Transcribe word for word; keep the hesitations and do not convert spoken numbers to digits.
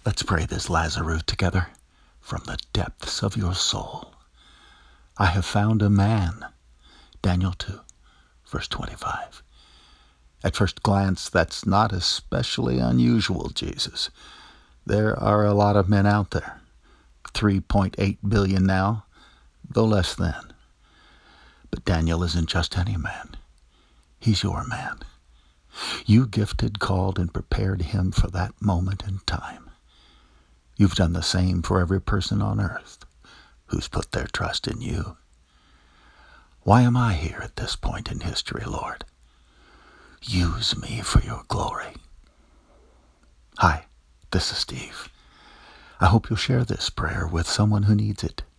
Let's pray this Lazarus together from the depths of your soul. I have found a man. Daniel two, verse twenty-five. At first glance, that's not especially unusual, Jesus. There are a lot of men out there. three point eight billion now, though less then. But Daniel isn't just any man. He's your man. You gifted, called, and prepared him for that moment in time. You've done the same for every person on earth who's put their trust in you. Why am I here at this point in history, Lord? Use me for your glory. Hi, this is Steve. I hope you'll share this prayer with someone who needs it.